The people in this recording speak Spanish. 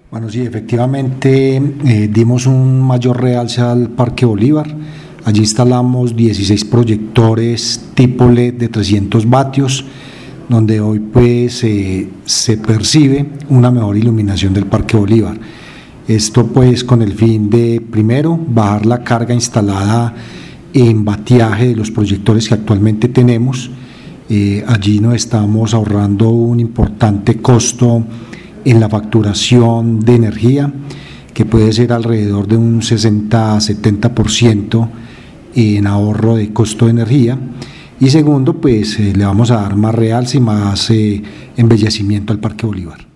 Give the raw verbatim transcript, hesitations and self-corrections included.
Bueno, sí, efectivamente eh, dimos un mayor realce al Parque Bolívar. Allí instalamos dieciséis proyectores tipo L E D de trescientos vatios, donde hoy pues eh, se percibe una mejor iluminación del Parque Bolívar. Esto pues con el fin de, primero, bajar la carga instalada en batiaje de los proyectores que actualmente tenemos. Eh, allí nos estamos ahorrando un importante costo en la facturación de energía, que puede ser alrededor de un sesenta a setenta por ciento en ahorro de costo de energía. Y segundo, pues eh, le vamos a dar más realce y más eh, embellecimiento al Parque Bolívar.